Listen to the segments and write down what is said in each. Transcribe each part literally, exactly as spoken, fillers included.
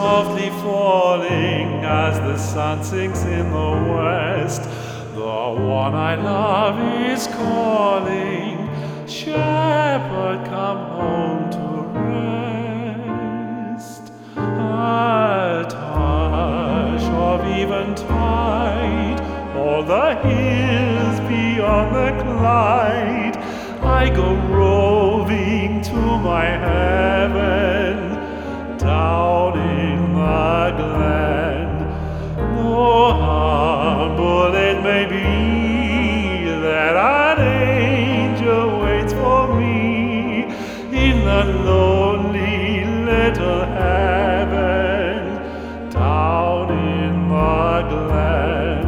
softly falling as the sun sinks in the west. The one I love is calling, Shepherd, come home to rest. A touch of eventide, all the hills beyond the Clyde, I go roving to my heaven, down in the glen. Though humble it may be that an angel waits for me in the lonely little heaven, down in the glen.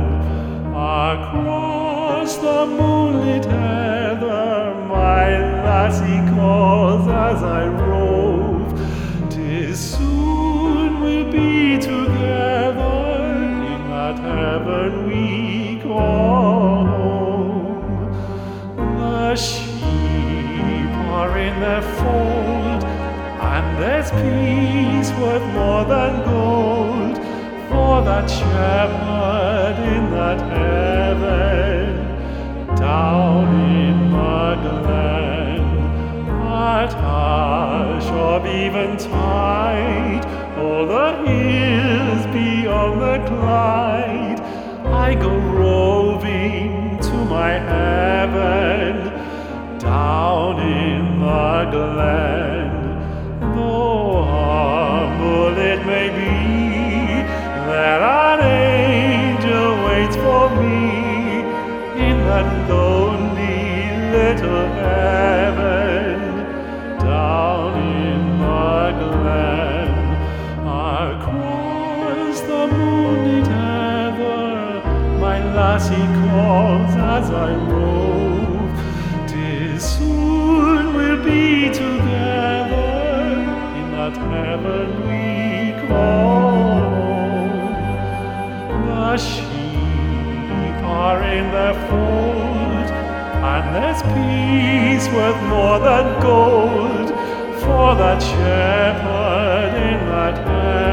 Across the moonlit heather my lassie calls as I rove. 'Tis soon we'll be together in that heaven we call home. The sheep are in their fold, and there's peace worth more than gold for that shepherd in that heaven, down in the glen. A touch of eventide, all the hills beyond the Clyde, I go roving to my heaven, down in the glen. Though humble it may be that an angel waits for me in that lonely little heaven, down in the glen. Across the moonlit heather my lassie calls as I rove. 'Tis soon we'll be together in that heaven we call home. The sheep are in their fold, and there's peace worth more than gold for that shepherd in that heaven,